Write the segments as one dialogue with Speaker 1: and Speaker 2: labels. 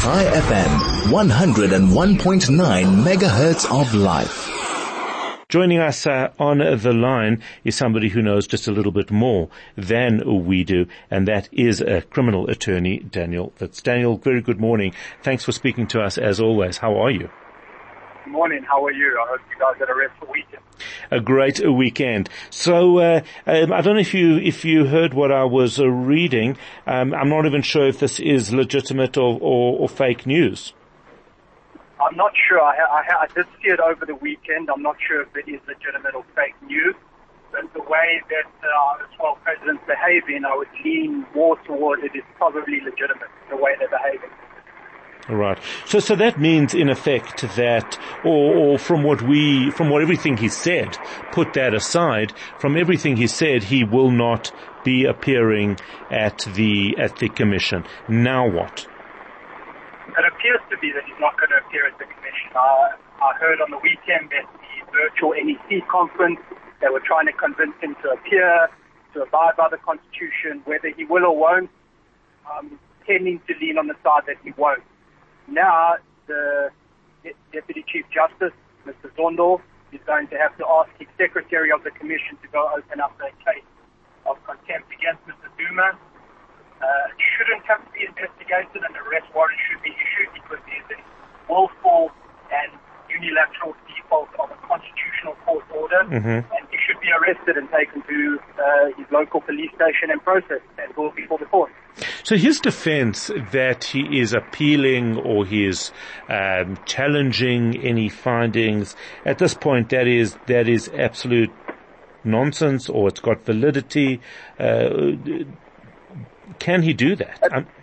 Speaker 1: High FM, 101.9 megahertz of life.
Speaker 2: Joining us on the line is somebody who knows just a little bit more than we do, and that is a criminal attorney, Daniel Wits. Daniel, very good morning. Thanks for speaking to us as always. How are you?
Speaker 3: Good morning. How are you? I hope you guys had a restful weekend.
Speaker 2: A great weekend. So I don't know if you heard what I was reading. I'm not even sure if this is legitimate or fake news.
Speaker 3: I'm not sure. I did see it over the weekend. I'm not sure if it is legitimate or fake news. But the way that the 12 presidents behaving, I would lean more toward it is probably legitimate, the way they're behaving.
Speaker 2: Right. So that means in effect that, or from what everything he said, put that aside, from everything he said, he will not be appearing at the commission. Now what?
Speaker 3: It appears to be that he's not going to appear at the commission. I heard on the weekend that the virtual NEC conference, they were trying to convince him to appear, to abide by the Constitution, whether he will or won't, tending to lean on the side that he won't. Now, the Deputy Chief Justice, Mr. Zondo, is going to have to ask his Secretary of the Commission to go open up a case of contempt against Mr. Zuma. It shouldn't have to be investigated, and an arrest warrant should be issued because there's a willful and unilateral default of a constitutional court order, and he should be arrested and taken to his local police station and processed and brought before the court.
Speaker 2: So his defense that he is appealing or he is challenging any findings, at this point that is absolute nonsense, or it's got validity. Can he do that?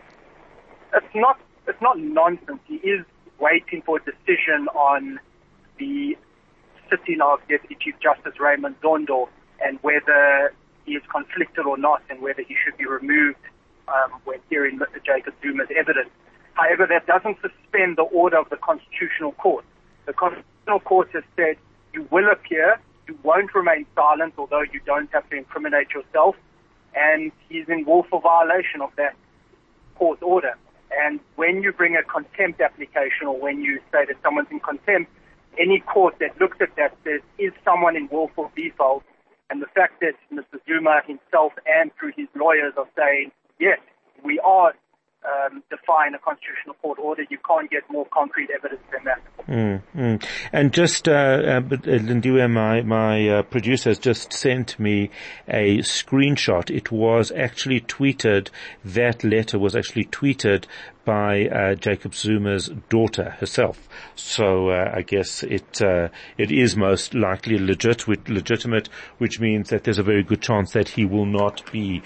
Speaker 3: It's not nonsense. He is waiting for a decision on the sitting of Deputy Chief Justice Raymond Zondo and whether he is conflicted or not, and whether he should be removed when hearing Mr. Jacob Zuma's evidence. However, that doesn't suspend the order of the Constitutional Court. The Constitutional Court has said you will appear, you won't remain silent, although you don't have to incriminate yourself, and he's in willful violation of that court order. And when you bring a contempt application, or when you say that someone's in contempt, any court that looks at that says, is someone in willful default? And the fact that Mr. Zuma himself and through his lawyers are saying, yes, we are defying a constitutional court order, you can't get more concrete evidence than that.
Speaker 2: And just, Lindiwe, my producer has just sent me a screenshot. It was actually tweeted, that letter was actually tweeted by Jacob Zuma's daughter herself. So I guess it is most likely legitimate, which means that there's a very good chance that he will not be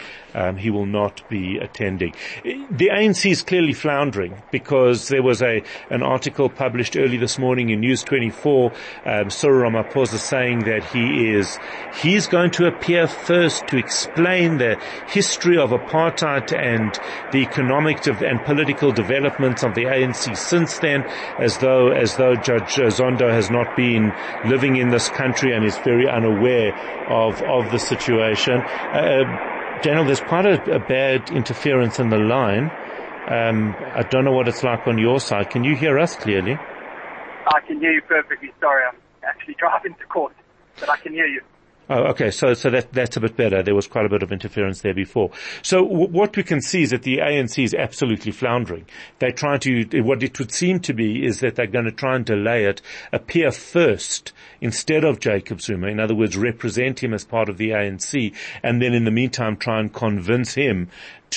Speaker 2: attending. The ANC is clearly floundering because there was an article published early this morning in News 24, Cyril Ramaphosa saying that he's going to appear first to explain the history of apartheid and the economic and political developments of the ANC since then, as though Judge Zondo has not been living in this country and is very unaware of the situation. Daniel, there's quite a bad interference in the line. I don't know what it's like on your side. Can you hear us clearly?
Speaker 3: I can hear you perfectly. Sorry, I'm actually driving to court, but I can hear you.
Speaker 2: Oh, okay. So that's a bit better. There was quite a bit of interference there before. So what we can see is that the ANC is absolutely floundering. They try to, what it would seem to be is that they're going to try and delay it, appear first instead of Jacob Zuma. In other words, represent him as part of the ANC, and then in the meantime try and convince him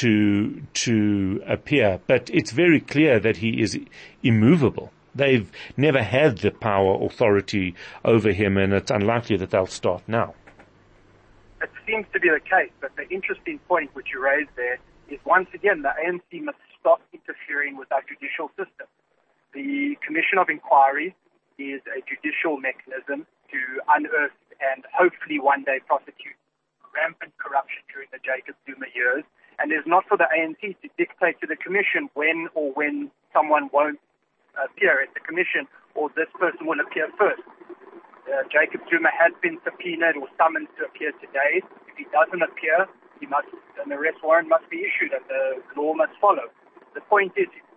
Speaker 2: to appear. But it's very clear that he is immovable. They've never had the power, authority over him, and it's unlikely that they'll start now.
Speaker 3: It seems to be the case, but the interesting point which you raised there is, once again, the ANC must stop interfering with our judicial system. The Commission of Inquiry is a judicial mechanism to unearth and hopefully one day prosecute rampant corruption during the Jacob Zuma years, and it's not for the ANC to dictate to the Commission when someone won't appear at the commission, or this person will appear first. Jacob Zuma has been subpoenaed or summoned to appear today. If he doesn't appear, an arrest warrant must be issued and the law must follow. The point is,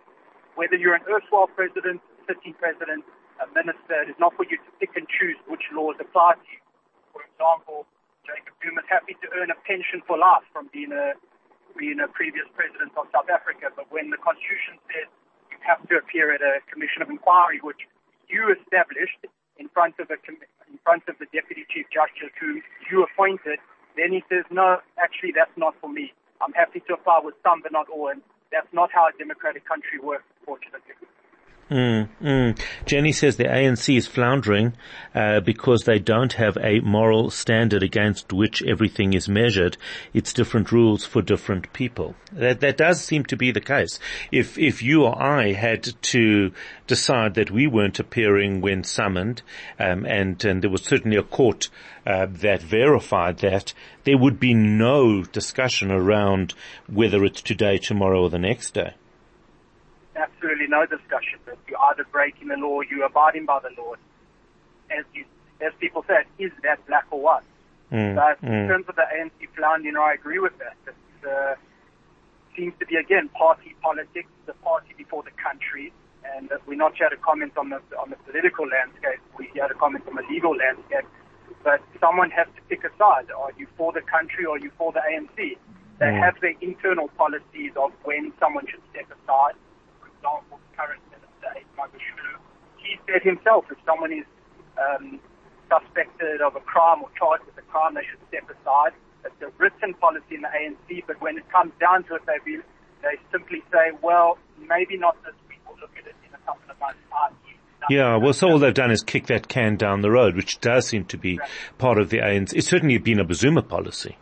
Speaker 3: whether you're an erstwhile president, sitting president, a minister, it is not for you to pick and choose which laws apply to you. For example, Jacob Zuma is happy to earn a pension for life from being a previous president of South Africa, but when the Constitution says you have to appear at a commission of inquiry, which you established in front of the deputy chief justice who you appointed, then he says, no, actually that's not for me. I'm happy to apply with some, but not all, and that's not how a democratic country works, unfortunately.
Speaker 2: Jenny says the ANC is floundering because they don't have a moral standard against which everything is measured. It's different rules for different people. That does seem to be the case. If you or I had to decide that we weren't appearing when summoned, and there was certainly a court that verified that, there would be no discussion around whether it's today, tomorrow, or the next day.
Speaker 3: Absolutely no discussion. That you're either breaking the law, you're abiding by the law. As people say, is that black or white? But in terms of the ANC floundering, I agree with that. It seems to be, again, party politics, the party before the country. And we're not here to comment on the political landscape. We're here to comment on the legal landscape. But someone has to pick a side. Are you for the country or are you for the ANC? They have their internal policies of when someone should step aside. For example, the current minister, Magashulu, he said himself, if someone is suspected of a crime or charged with a crime, they should step aside. It's a written policy in the ANC, but when it comes down to it, they simply say, well, maybe not this week, we'll look at it in a couple of months' time.
Speaker 2: Yeah, well, so all they've done is kick that can down the road, which does seem to be part of the ANC. It's certainly been a Zuma policy.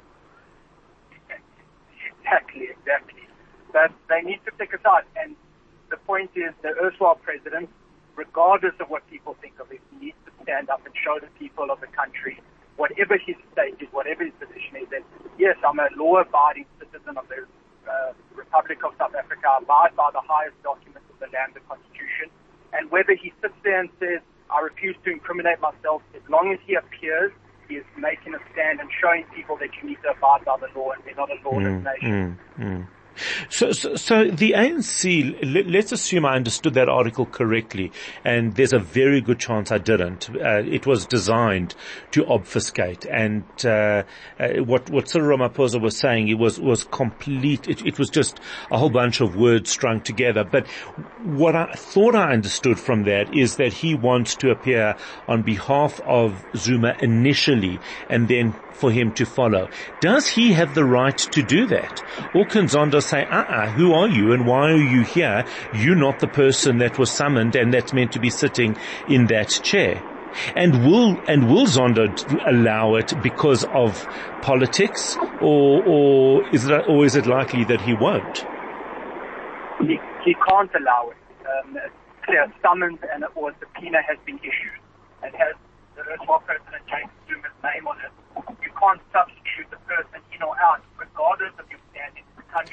Speaker 3: Exactly. But they need to pick a side, and the point is the erstwhile president, regardless of what people think of him, he needs to stand up and show the people of the country, whatever his state is, whatever his position is, that yes, I'm a law-abiding citizen of the Republic of South Africa, I abide by the highest document of the land, the Constitution, and whether he sits there and says, I refuse to incriminate myself, as long as he appears, he is making a stand and showing people that you need to abide by the law and we're not a lawless nation.
Speaker 2: So the ANC, let's assume I understood that article correctly, and there's a very good chance I didn't. It was designed to obfuscate, and what Cyril Ramaphosa was saying, it was complete. It was just a whole bunch of words strung together. But what I thought I understood from that is that he wants to appear on behalf of Zuma initially, and then for him to follow. Does he have the right to do that? Or can Zondo say, who are you and why are you here? You're not the person that was summoned and that's meant to be sitting in that chair. And will Zondo allow it because of politics, or is it likely that he won't?
Speaker 3: He can't allow it. It's clear, summons or a subpoena has been issued and has the erstwhile President Jacob Zuma's name on it. You can't substitute the person in or out, regardless of your standing in the country.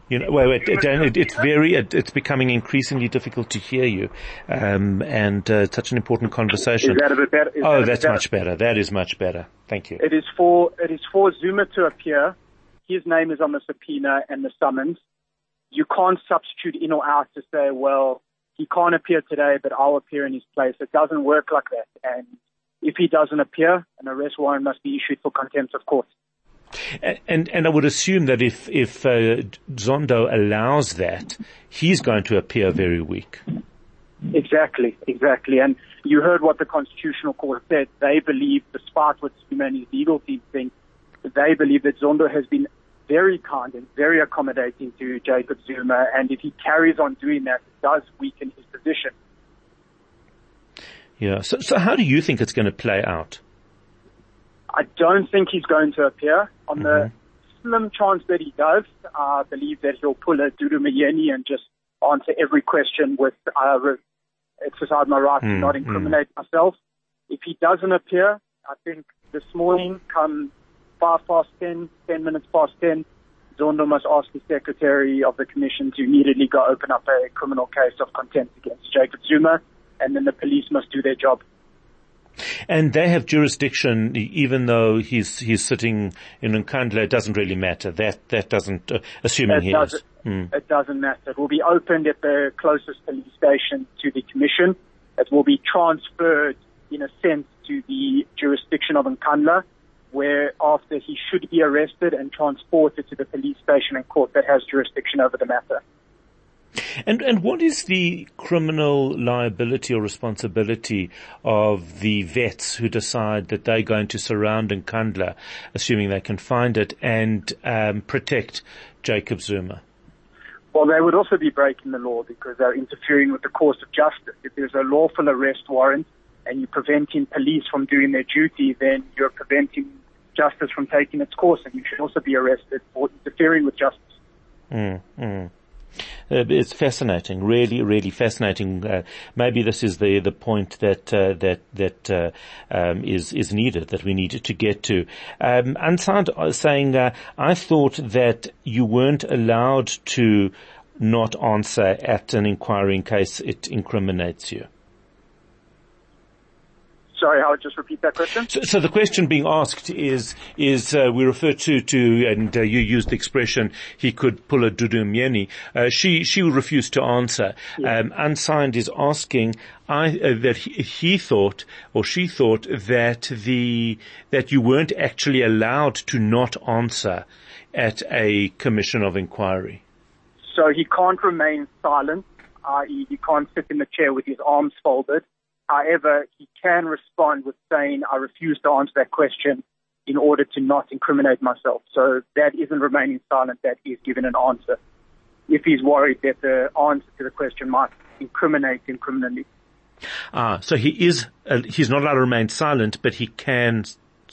Speaker 3: Dan, it's becoming increasingly difficult to hear you, and such an important conversation. Is that a bit better?
Speaker 2: That's much better. That is much better. Thank you.
Speaker 4: It is for Zuma to appear. His name is on the subpoena and the summons. You can't substitute in or out to say, well, he can't appear today, but I'll appear in his place. It doesn't work like that. And if he doesn't appear, an arrest warrant must be issued for contempt of court.
Speaker 2: And I would assume that if Zondo allows that, he's going to appear very weak.
Speaker 4: Exactly. And you heard what the Constitutional Court said. They believe, despite what Zuma and his legal team think, they believe that Zondo has been very kind and very accommodating to Jacob Zuma, and if he carries on doing that, it does weaken his position.
Speaker 2: Yeah. So how do you think it's going to play out?
Speaker 4: I don't think he's going to appear. On the slim chance that he does, I believe that he'll pull a Dudu Myeni and just answer every question with exercise my right to not incriminate myself. If he doesn't appear, I think this morning, come 10 minutes past 10, Zondo must ask the Secretary of the Commission to immediately go open up a criminal case of contempt against Jacob Zuma, and then the police must do their job.
Speaker 2: And they have jurisdiction, even though he's sitting in Nkandla. It doesn't really matter. That doesn't, assuming he is.
Speaker 4: it doesn't matter. It will be opened at the closest police station to the commission. It will be transferred, in a sense, to the jurisdiction of Nkandla, where after he should be arrested and transported to the police station and court that has jurisdiction over the matter.
Speaker 2: And what is the criminal liability or responsibility of the vets who decide that they're going to surround Nkandla, assuming they can find it, and protect Jacob Zuma?
Speaker 4: Well, they would also be breaking the law because they're interfering with the course of justice. If there's a lawful arrest warrant and you're preventing police from doing their duty, then you're preventing justice from taking its course, and you should also be arrested for interfering with justice.
Speaker 2: It's fascinating, really, really fascinating. Maybe this is the point that is needed, that we need to get to. Ansand saying, I thought that you weren't allowed to not answer at an inquiry in case it incriminates you.
Speaker 4: Sorry, Howard, just repeat that question.
Speaker 2: So the question being asked is we refer to, and you used the expression, he could pull a Dudu Myeni. She refused to answer.
Speaker 4: Yeah.
Speaker 2: Unsigned is asking, that he thought, or she thought that that you weren't actually allowed to not answer at a commission of inquiry.
Speaker 4: So he can't remain silent, i.e. he can't sit in the chair with his arms folded. However, he can respond with saying, I refuse to answer that question in order to not incriminate myself. So that isn't remaining silent, that is giving an answer. If he's worried that the answer to the question might incriminate him criminally.
Speaker 2: So he's not allowed to remain silent, but he can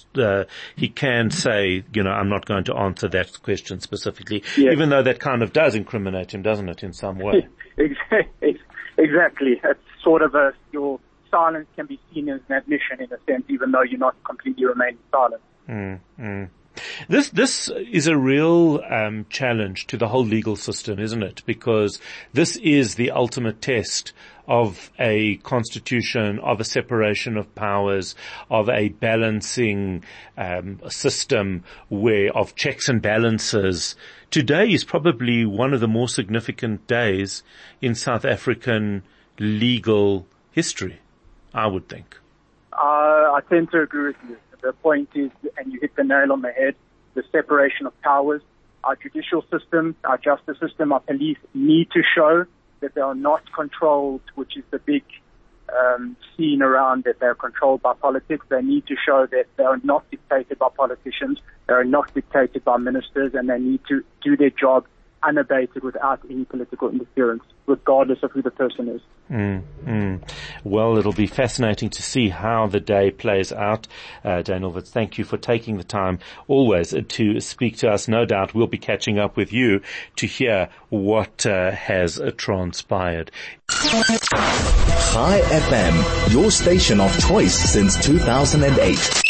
Speaker 2: say, I'm not going to answer that question specifically, yes. Even though that kind of does incriminate him, doesn't it, in some way?
Speaker 4: Exactly. It's sort of your silence can be seen as an admission in a sense, even though you're not completely remaining silent.
Speaker 2: This is a real challenge to the whole legal system, isn't it? Because this is the ultimate test of a constitution, of a separation of powers, of a balancing system of checks and balances. Today is probably one of the more significant days in South African legal history, I would think.
Speaker 4: I tend to agree with you. The point is, and you hit the nail on the head, the separation of powers. Our judicial system, our justice system, our police need to show that they are not controlled, which is the big scene around that they're controlled by politics. They need to show that they are not dictated by politicians, they are not dictated by ministers, and they need to do their job unabated without any political interference, regardless of who the person is.
Speaker 2: Well, it'll be fascinating to see how the day plays out. Daniel Wits, thank you for taking the time always to speak to us. No doubt we'll be catching up with you to hear what has transpired.
Speaker 1: High FM, your station of choice since 2008.